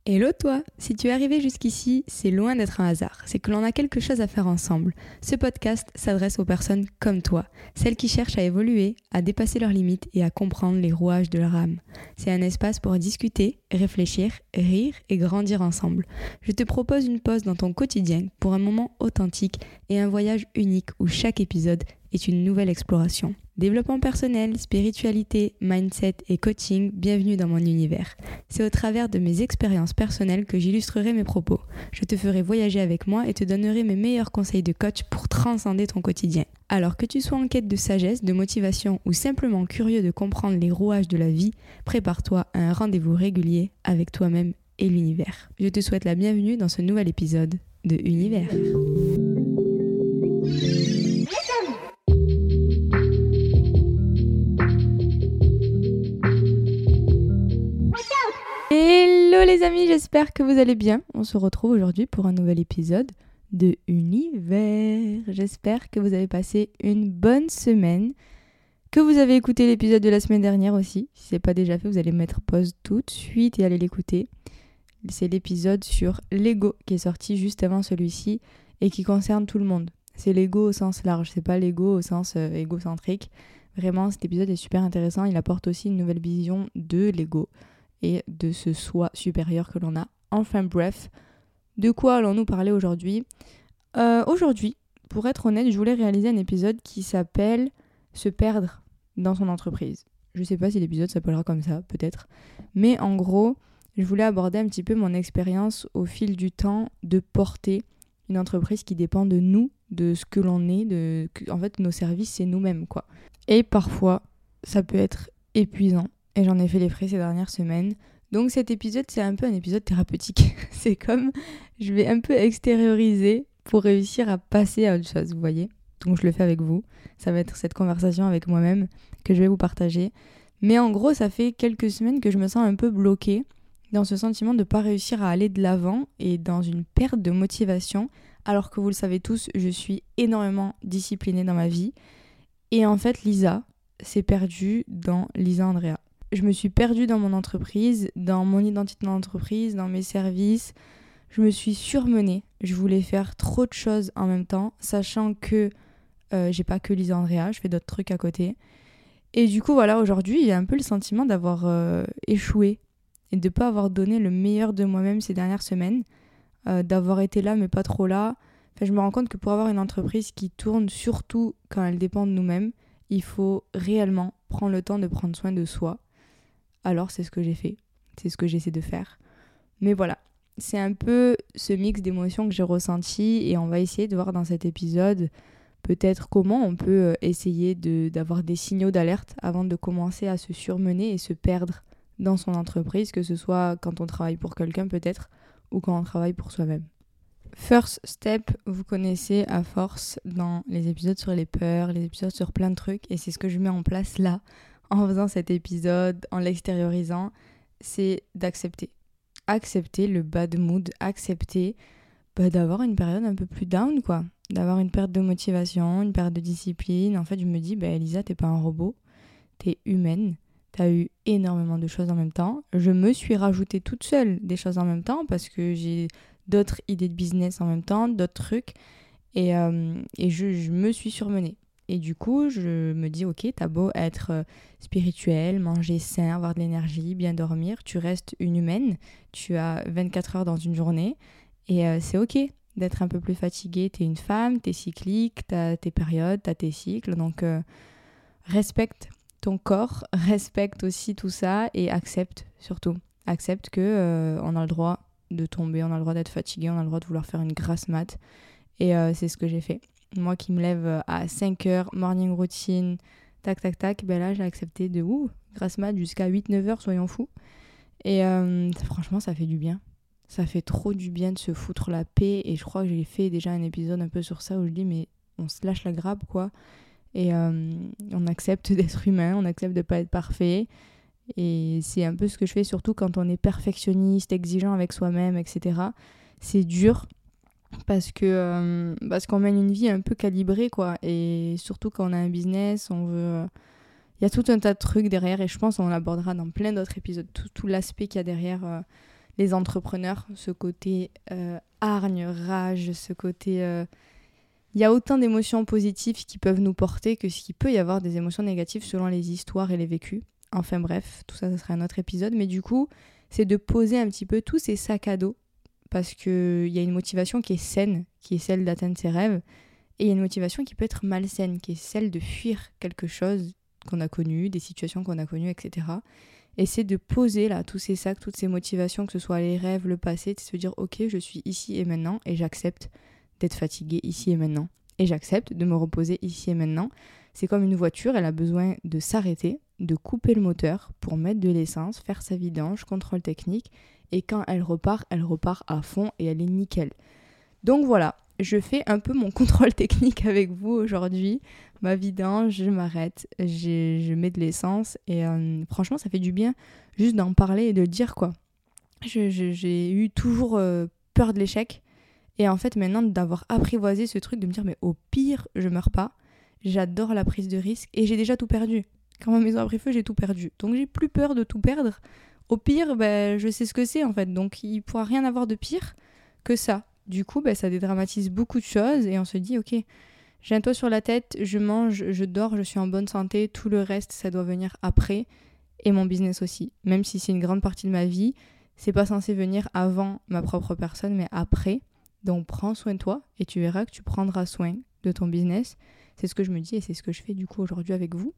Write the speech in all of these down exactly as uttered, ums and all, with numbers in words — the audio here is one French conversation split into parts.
Hello toi! Si tu es arrivé jusqu'ici, c'est loin d'être un hasard, c'est que l'on a quelque chose à faire ensemble. Ce podcast s'adresse aux personnes comme toi, celles qui cherchent à évoluer, à dépasser leurs limites et à comprendre les rouages de leur âme. C'est un espace pour discuter, réfléchir, rire et grandir ensemble. Je te propose une pause dans ton quotidien pour un moment authentique et un voyage unique où chaque épisode est une nouvelle exploration. Développement personnel, spiritualité, mindset et coaching, bienvenue dans mon univers. C'est au travers de mes expériences personnelles que j'illustrerai mes propos. Je te ferai voyager avec moi et te donnerai mes meilleurs conseils de coach pour transcender ton quotidien. Alors que tu sois en quête de sagesse, de motivation ou simplement curieux de comprendre les rouages de la vie, prépare-toi à un rendez-vous régulier avec toi-même et l'univers. Je te souhaite la bienvenue dans ce nouvel épisode de Univers. Hello les amis, j'espère que vous allez bien. On se retrouve aujourd'hui pour un nouvel épisode de Univers. J'espère que vous avez passé une bonne semaine, que vous avez écouté l'épisode de la semaine dernière aussi. Si ce n'est pas déjà fait, vous allez mettre pause tout de suite et aller l'écouter. C'est l'épisode sur l'ego qui est sorti juste avant celui-ci et qui concerne tout le monde. C'est l'ego au sens large, c'est pas l'ego au sens euh, égocentrique. Vraiment, cet épisode est super intéressant. Il apporte aussi une nouvelle vision de l'ego et de ce soi supérieur que l'on a. Enfin bref, de quoi allons-nous parler aujourd'hui ? euh, Aujourd'hui, pour être honnête, je voulais réaliser un épisode qui s'appelle « Se perdre dans son entreprise ». Je sais pas si l'épisode s'appellera comme ça, peut-être. Mais en gros, je voulais aborder un petit peu mon expérience au fil du temps de porter une entreprise qui dépend de nous, de ce que l'on est, de en fait nos services c'est nous-mêmes quoi. Et parfois ça peut être épuisant et j'en ai fait les frais ces dernières semaines. Donc cet épisode c'est un peu un épisode thérapeutique. C'est comme je vais un peu extérioriser pour réussir à passer à autre chose, vous voyez. Donc je le fais avec vous. Ça va être cette conversation avec moi-même que je vais vous partager. Mais en gros ça fait quelques semaines que je me sens un peu bloquée dans ce sentiment de ne pas réussir à aller de l'avant et dans une perte de motivation, alors que vous le savez tous, je suis énormément disciplinée dans ma vie. Et en fait, Lisa s'est perdue dans Lisa Andrea. Je me suis perdue dans mon entreprise, dans mon identité d'entreprise, dans mes services. Je me suis surmenée. Je voulais faire trop de choses en même temps, sachant que euh, j'ai pas que Lisa Andrea, je fais d'autres trucs à côté. Et du coup, voilà, aujourd'hui, il y a un peu le sentiment d'avoir euh, échoué et de ne pas avoir donné le meilleur de moi-même ces dernières semaines, euh, d'avoir été là mais pas trop là. Enfin, je me rends compte que pour avoir une entreprise qui tourne, surtout quand elle dépend de nous-mêmes, il faut réellement prendre le temps de prendre soin de soi. Alors c'est ce que j'ai fait, c'est ce que j'essaie de faire. Mais voilà, c'est un peu ce mix d'émotions que j'ai ressenti et on va essayer de voir dans cet épisode peut-être comment on peut essayer de, d'avoir des signaux d'alerte avant de commencer à se surmener et se perdre dans son entreprise, que ce soit quand on travaille pour quelqu'un peut-être ou quand on travaille pour soi-même. First Step, vous connaissez à force dans les épisodes sur les peurs, les épisodes sur plein de trucs, et c'est ce que je mets en place là, en faisant cet épisode, en l'extériorisant, c'est d'accepter. Accepter le bad mood, accepter bah, d'avoir une période un peu plus down, quoi. D'avoir une perte de motivation, une perte de discipline. En fait, je me dis, bah, Elisa, t'es pas un robot, t'es humaine. T'as eu énormément de choses en même temps. Je me suis rajoutée toute seule des choses en même temps parce que j'ai d'autres idées de business en même temps, d'autres trucs. Et, euh, et je, je me suis surmenée. Et du coup, je me dis, ok, t'as beau être spirituel, manger sain, avoir de l'énergie, bien dormir, tu restes une humaine. Tu as vingt-quatre heures dans une journée. Et euh, c'est ok d'être un peu plus fatiguée. T'es une femme, t'es cyclique, t'as tes périodes, t'as tes cycles. Donc, euh, respecte ton corps, respecte aussi tout ça et accepte surtout. Accepte que euh, on a le droit de tomber, on a le droit d'être fatigué, on a le droit de vouloir faire une grasse mat. Et euh, c'est ce que j'ai fait. Moi qui me lève à cinq heures, morning routine, tac tac tac, ben là j'ai accepté de ouh, grasse mat jusqu'à huit neuf heures, soyons fous. Et euh, franchement ça fait du bien. Ça fait trop du bien de se foutre la paix. Et je crois que j'ai fait déjà un épisode un peu sur ça où je dis mais on se lâche la grappe quoi. Et euh, on accepte d'être humain, on accepte de ne pas être parfait. Et c'est un peu ce que je fais, surtout quand on est perfectionniste, exigeant avec soi-même, et cetera. C'est dur parce, que, euh, parce qu'on mène une vie un peu calibrée, quoi. Et surtout quand on a un business, on veut... Il y a tout un tas de trucs derrière et je pense qu'on l'abordera dans plein d'autres épisodes. Tout, tout l'aspect qu'il y a derrière, euh, les entrepreneurs, ce côté euh, hargne, rage, ce côté... Il euh... y a autant d'émotions positives qui peuvent nous porter que ce qu'il peut y avoir des émotions négatives selon les histoires et les vécus. Enfin bref, tout ça, ça sera un autre épisode. Mais du coup, c'est de poser un petit peu tous ces sacs à dos parce qu'il y a une motivation qui est saine, qui est celle d'atteindre ses rêves. Et il y a une motivation qui peut être malsaine, qui est celle de fuir quelque chose qu'on a connu, des situations qu'on a connues, et cetera. Et c'est de poser là tous ces sacs, toutes ces motivations, que ce soit les rêves, le passé, de se dire ok, je suis ici et maintenant et j'accepte d'être fatiguée ici et maintenant. Et j'accepte de me reposer ici et maintenant. C'est comme une voiture, elle a besoin de s'arrêter, de couper le moteur pour mettre de l'essence, faire sa vidange, contrôle technique. Et quand elle repart, elle repart à fond et elle est nickel. Donc voilà, je fais un peu mon contrôle technique avec vous aujourd'hui. Ma vidange, je m'arrête, j'ai, je mets de l'essence et euh, franchement ça fait du bien juste d'en parler et de le dire quoi. Je, je, j'ai eu toujours euh, peur de l'échec et en fait maintenant d'avoir apprivoisé ce truc de me dire mais au pire je meurs pas, j'adore la prise de risque et j'ai déjà tout perdu. Quand ma maison a pris feu j'ai tout perdu, donc j'ai plus peur de tout perdre. Au pire ben, je sais ce que c'est en fait, donc il pourra rien avoir de pire que ça. Du coup, bah, ça dédramatise beaucoup de choses et on se dit, ok, j'ai un toit sur la tête, je mange, je dors, je suis en bonne santé, tout le reste, ça doit venir après et mon business aussi. Même si c'est une grande partie de ma vie, c'est pas censé venir avant ma propre personne, mais après. Donc, prends soin de toi et tu verras que tu prendras soin de ton business. C'est ce que je me dis et c'est ce que je fais du coup aujourd'hui avec vous.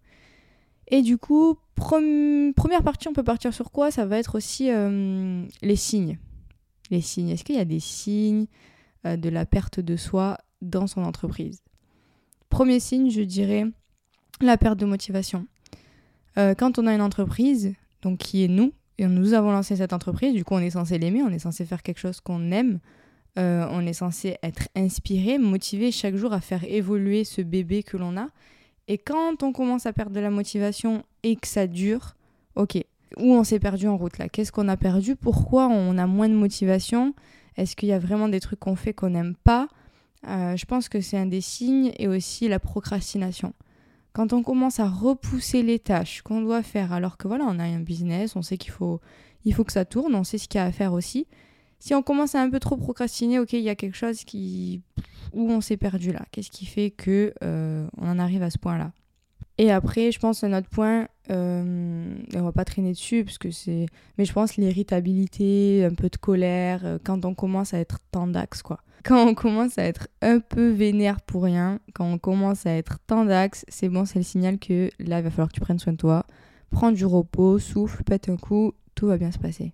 Et du coup, prom- première partie, on peut partir sur quoi ? Ça va être aussi euh, les signes. Les signes. Est-ce qu'il y a des signes euh, de la perte de soi dans son entreprise ? Premier signe, je dirais la perte de motivation. Euh, quand on a une entreprise, donc qui est nous, et nous avons lancé cette entreprise, du coup on est censé l'aimer, on est censé faire quelque chose qu'on aime, euh, on est censé être inspiré, motivé chaque jour à faire évoluer ce bébé que l'on a. Et quand on commence à perdre de la motivation et que ça dure, ok, où on s'est perdu en route là ? Qu'est-ce qu'on a perdu ? Pourquoi on a moins de motivation ? Est-ce qu'il y a vraiment des trucs qu'on fait qu'on n'aime pas ? euh, Je pense que c'est un des signes et aussi la procrastination. Quand on commence à repousser les tâches qu'on doit faire alors que voilà, on a un business, on sait qu'il faut, il faut que ça tourne, on sait ce qu'il y a à faire aussi. Si on commence à un peu trop procrastiner, ok, il y a quelque chose qui... où on s'est perdu là. Qu'est-ce qui fait que euh, on en arrive à ce point-là ? Et après, je pense un autre point, euh, on va pas traîner dessus parce que c'est, mais je pense l'irritabilité, un peu de colère, euh, quand on commence à être tendax quoi. Quand on commence à être un peu vénère pour rien, quand on commence à être tendax, c'est bon, c'est le signal que là, il va falloir que tu prennes soin de toi, prends du repos, souffle, pète un coup, tout va bien se passer.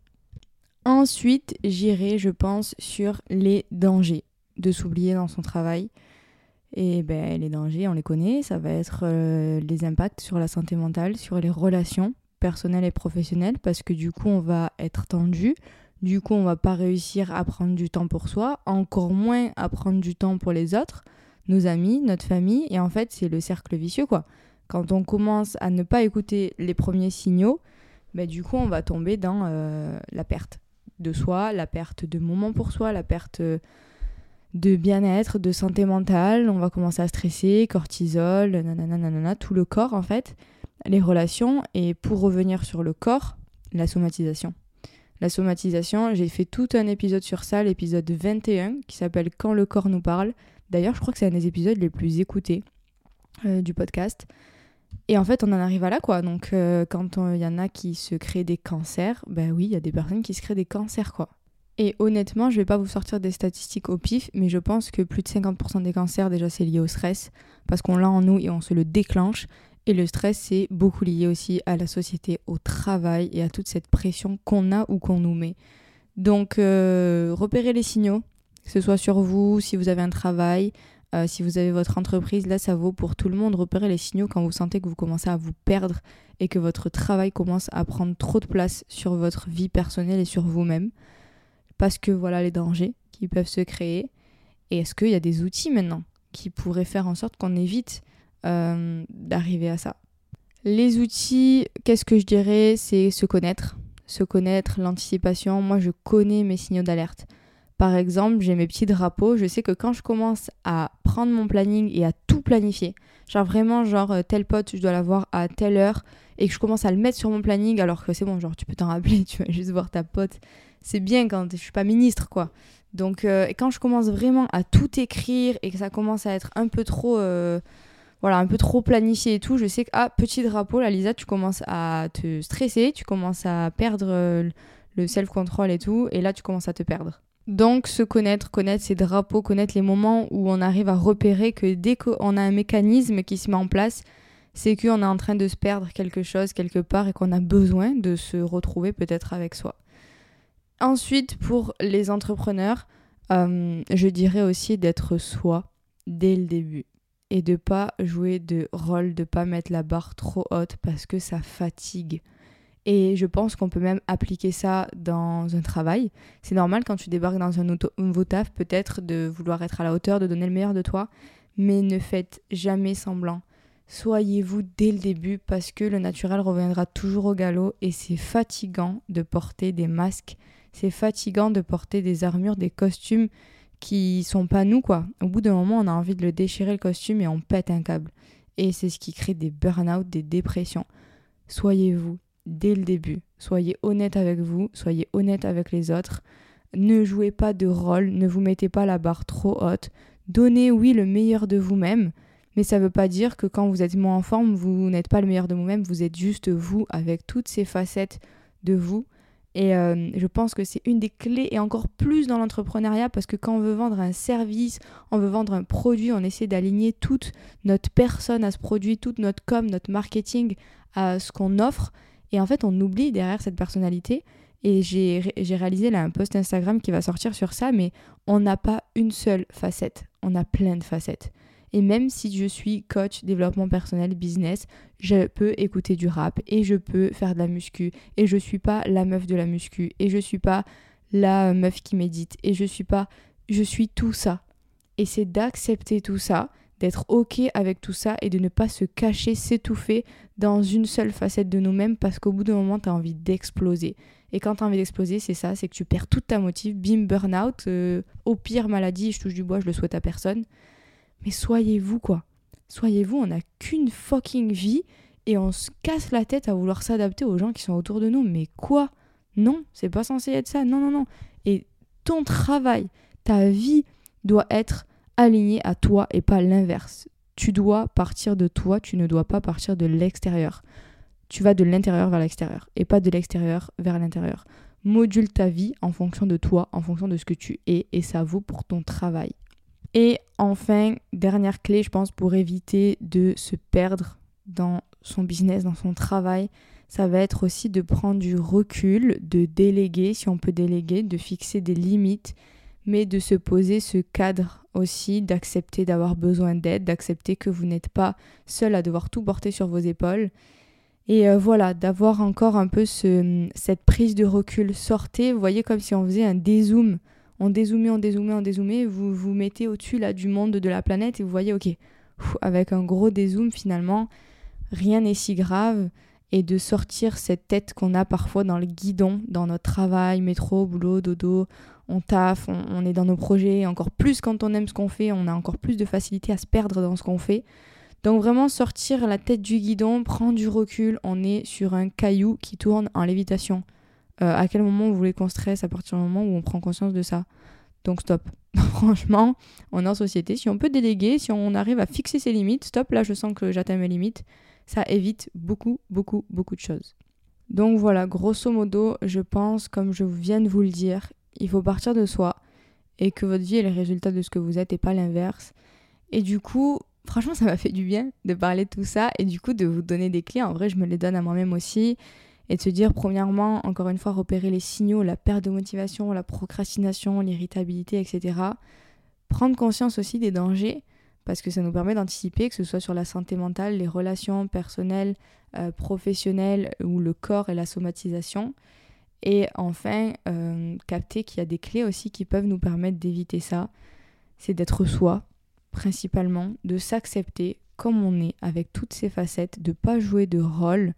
Ensuite, j'irai, je pense, sur les dangers de s'oublier dans son travail. Et ben, les dangers, on les connaît, ça va être euh, les impacts sur la santé mentale, sur les relations personnelles et professionnelles, parce que du coup, on va être tendu, du coup, on va pas réussir à prendre du temps pour soi, encore moins à prendre du temps pour les autres, nos amis, notre famille, et en fait, c'est le cercle vicieux, quoi. Quand on commence à ne pas écouter les premiers signaux, ben, du coup, on va tomber dans euh, la perte de soi, la perte de moments pour soi, la perte... Euh, de bien-être, de santé mentale, on va commencer à stresser, cortisol, nanana, nanana, tout le corps en fait, les relations. Et pour revenir sur le corps, la somatisation. La somatisation, j'ai fait tout un épisode sur ça, l'épisode vingt et un, qui s'appelle « Quand le corps nous parle ». D'ailleurs, je crois que c'est un des épisodes les plus écoutés euh, du podcast. Et en fait, on en arrive à là, quoi. Donc, euh, quand il y en a qui se créent des cancers, ben oui, il y a des personnes qui se créent des cancers, quoi. Et honnêtement, je vais pas vous sortir des statistiques au pif, mais je pense que plus de cinquante pour cent des cancers, déjà, c'est lié au stress, parce qu'on l'a en nous et on se le déclenche. Et le stress, c'est beaucoup lié aussi à la société, au travail et à toute cette pression qu'on a ou qu'on nous met. Donc, euh, repérez les signaux, que ce soit sur vous, si vous avez un travail, euh, si vous avez votre entreprise, là, ça vaut pour tout le monde. Repérez les signaux quand vous sentez que vous commencez à vous perdre et que votre travail commence à prendre trop de place sur votre vie personnelle et sur vous-même. Parce que voilà les dangers qui peuvent se créer. Et est-ce qu'il y a des outils maintenant qui pourraient faire en sorte qu'on évite euh, d'arriver à ça ? Les outils, qu'est-ce que je dirais ? C'est se connaître. Se connaître, l'anticipation. Moi, je connais mes signaux d'alerte. Par exemple, j'ai mes petits drapeaux. Je sais que quand je commence à prendre mon planning et à tout planifier, genre vraiment, genre tel pote, je dois l'avoir à telle heure, et que je commence à le mettre sur mon planning, alors que c'est bon, genre tu peux t'en rappeler, tu vas juste voir ta pote. c'est bien quand je suis pas ministre, quoi. Donc, euh, quand je commence vraiment à tout écrire et que ça commence à être un peu trop, euh, voilà, un peu trop planifié et tout, je sais que, ah, petit drapeau, là, Lisa, tu commences à te stresser, tu commences à perdre euh, le self-control et tout, et là, tu commences à te perdre. Donc, se connaître, connaître ses drapeaux, connaître les moments où on arrive à repérer que dès qu'on a un mécanisme qui se met en place, c'est qu'on est en train de se perdre quelque chose quelque part et qu'on a besoin de se retrouver peut-être avec soi. Ensuite, pour les entrepreneurs, euh, je dirais aussi d'être soi dès le début et de pas jouer de rôle, de pas mettre la barre trop haute parce que ça fatigue. Et je pense qu'on peut même appliquer ça dans un travail. C'est normal quand tu débarques dans un auto- nouveau taf, peut-être de vouloir être à la hauteur, de donner le meilleur de toi, mais ne faites jamais semblant. Soyez-vous dès le début parce que le naturel reviendra toujours au galop et c'est fatigant de porter des masques, c'est fatigant de porter des armures, des costumes qui sont pas nous, quoi. Au bout d'un moment, on a envie de le déchirer le costume et on pète un câble. Et c'est ce qui crée des burn-out, des dépressions. Soyez-vous dès le début. Soyez honnête avec vous, soyez honnête avec les autres. Ne jouez pas de rôle, ne vous mettez pas la barre trop haute. Donnez, oui, le meilleur de vous-même, mais ça ne veut pas dire que quand vous êtes moins en forme, vous n'êtes pas le meilleur de vous-même, vous êtes juste vous, avec toutes ces facettes de vous. Et euh, je pense que c'est une des clés, et encore plus dans l'entrepreneuriat, parce que quand on veut vendre un service, on veut vendre un produit, on essaie d'aligner toute notre personne à ce produit, toute notre com, notre marketing à ce qu'on offre. Et en fait, on oublie derrière cette personnalité. Et j'ai, j'ai réalisé là un post Instagram qui va sortir sur ça, mais on n'a pas une seule facette, on a plein de facettes. Et même si je suis coach développement personnel, business, je peux écouter du rap et je peux faire de la muscu. Et je suis pas la meuf de la muscu. Et je suis pas la meuf qui médite. Et je suis pas... Je suis tout ça. Et c'est d'accepter tout ça, d'être ok avec tout ça et de ne pas se cacher, s'étouffer dans une seule facette de nous-mêmes parce qu'au bout d'un moment, tu as envie d'exploser. Et quand tu as envie d'exploser, c'est ça, c'est que tu perds toute ta motive, bim, burn-out, euh, au pire maladie, je touche du bois, je le souhaite à personne. Mais soyez-vous, quoi. Soyez-vous, on n'a qu'une fucking vie et on se casse la tête à vouloir s'adapter aux gens qui sont autour de nous. Mais quoi ? Non, c'est pas censé être ça. Non, non, non. Et ton travail, ta vie doit être alignée à toi et pas l'inverse. Tu dois partir de toi, tu ne dois pas partir de l'extérieur. Tu vas de l'intérieur vers l'extérieur et pas de l'extérieur vers l'intérieur. Module ta vie en fonction de toi, en fonction de ce que tu es et ça vaut pour ton travail. Et enfin, dernière clé, je pense, pour éviter de se perdre dans son business, dans son travail, ça va être aussi de prendre du recul, de déléguer, si on peut déléguer, de fixer des limites, mais de se poser ce cadre aussi, d'accepter d'avoir besoin d'aide, d'accepter que vous n'êtes pas seul à devoir tout porter sur vos épaules. Et euh, voilà, d'avoir encore un peu ce, cette prise de recul. Sortez, vous voyez, comme si on faisait un dézoom. On dézoomait, on dézoomait, on dézoomait, vous vous mettez au-dessus là du monde de la planète et vous voyez, ok, avec un gros dézoom finalement, rien n'est si grave. Et de sortir cette tête qu'on a parfois dans le guidon, dans notre travail, métro, boulot, dodo, on taffe, on, on est dans nos projets, encore plus quand on aime ce qu'on fait, on a encore plus de facilité à se perdre dans ce qu'on fait. Donc vraiment sortir la tête du guidon, prendre du recul, on est sur un caillou qui tourne en lévitation. Euh, à quel moment vous voulez qu'on stresse à partir du moment où on prend conscience de ça ? Donc stop. Franchement, on est en société. Si on peut déléguer, si on arrive à fixer ses limites, stop, là je sens que j'atteins mes limites, ça évite beaucoup, beaucoup, beaucoup de choses. Donc voilà, grosso modo, je pense, comme je viens de vous le dire, il faut partir de soi et que votre vie est le résultat de ce que vous êtes et pas l'inverse. Et du coup, franchement, ça m'a fait du bien de parler de tout ça et du coup de vous donner des clés. En vrai, je me les donne à moi-même aussi. Et de se dire, premièrement, encore une fois, repérer les signaux, la perte de motivation, la procrastination, l'irritabilité, et cetera. Prendre conscience aussi des dangers, parce que ça nous permet d'anticiper, que ce soit sur la santé mentale, les relations personnelles, euh, professionnelles, ou le corps et la somatisation. Et enfin, euh, capter qu'il y a des clés aussi qui peuvent nous permettre d'éviter ça. C'est d'être soi, principalement, de s'accepter comme on est, avec toutes ses facettes, de ne pas jouer de rôle,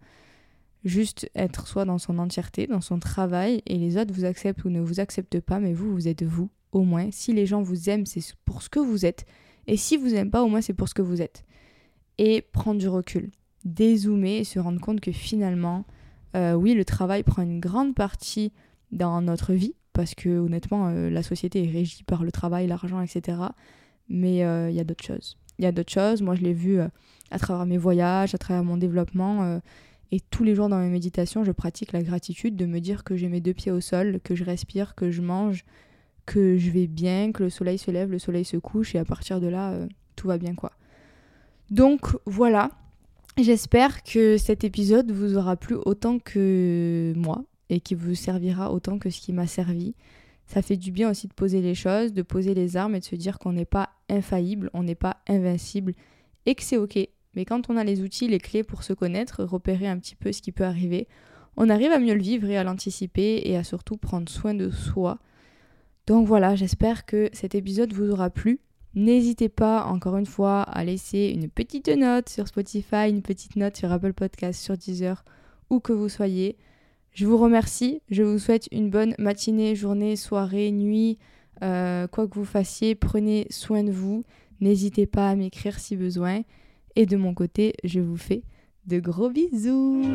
juste être soi dans son entièreté, dans son travail, et les autres vous acceptent ou ne vous acceptent pas, mais vous, vous êtes vous, au moins. Si les gens vous aiment, c'est pour ce que vous êtes, et si vous n'aimez pas, au moins c'est pour ce que vous êtes. Et prendre du recul, dézoomer et se rendre compte que finalement, euh, oui, le travail prend une grande partie dans notre vie, parce que honnêtement, euh, la société est régie par le travail, l'argent, et cetera. Mais il euh, y a d'autres choses. Il y a d'autres choses. Moi, je l'ai vu euh, à travers mes voyages, à travers mon développement. Euh, et tous les jours dans mes méditations, je pratique la gratitude de me dire que j'ai mes deux pieds au sol, que je respire, que je mange, que je vais bien, que le soleil se lève, le soleil se couche. Et à partir de là, euh, tout va bien, quoi. Donc, voilà. J'espère que cet épisode vous aura plu autant que moi et qui vous servira autant que ce qui m'a servi. Ça fait du bien aussi de poser les choses, de poser les armes et de se dire qu'on n'est pas infaillible, on n'est pas invincible et que c'est ok. Mais quand on a les outils, les clés pour se connaître, repérer un petit peu ce qui peut arriver, on arrive à mieux le vivre et à l'anticiper et à surtout prendre soin de soi. Donc voilà, j'espère que cet épisode vous aura plu. N'hésitez pas, encore une fois, à laisser une petite note sur Spotify, une petite note sur Apple Podcast, sur Deezer, où que vous soyez. Je vous remercie, je vous souhaite une bonne matinée, journée, soirée, nuit, euh, quoi que vous fassiez, prenez soin de vous. N'hésitez pas à m'écrire si besoin. Et de mon côté, je vous fais de gros bisous.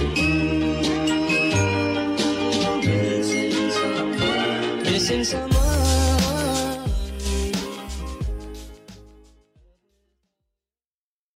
Missing someone